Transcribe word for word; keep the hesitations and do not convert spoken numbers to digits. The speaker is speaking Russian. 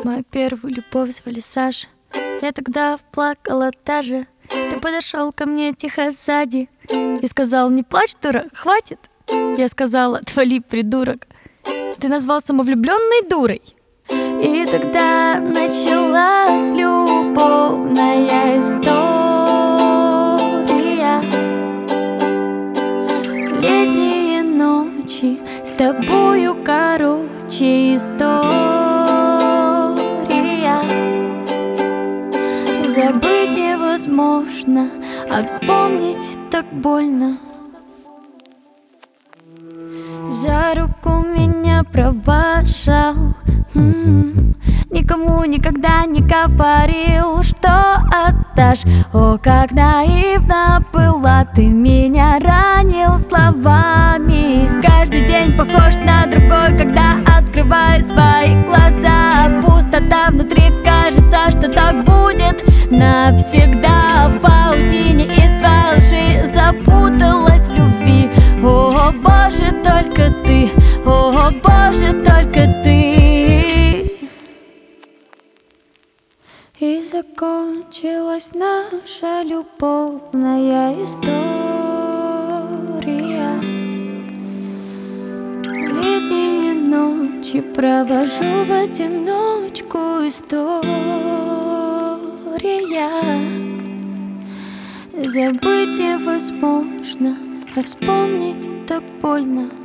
Мою первую любовь звали Саша. Я тогда плакала даже. Ты подошел ко мне тихо сзади и сказал: не плачь, дурак, хватит. Я сказала: отвали, придурок. Ты назвал самовлюбленной дурой. И тогда началась любовная история. Летние ночи с тобою, короче, история. Забыть невозможно, а вспомнить так больно. За руку меня провожал, м-м, никому никогда не говорил, что отдашь. О, как наивно была, ты меня ранил словами. Каждый день похож на другой, когда открываю свои глаза. Пустота внутри, кажется, что так будет навсегда. В паутине из твоей лжи запуталась в любви. О, Боже, только ты, о, Боже, только ты. И закончилась наша любовная история. Летние ночи провожу в одиночку, история. Забыть невозможно, а вспомнить так больно.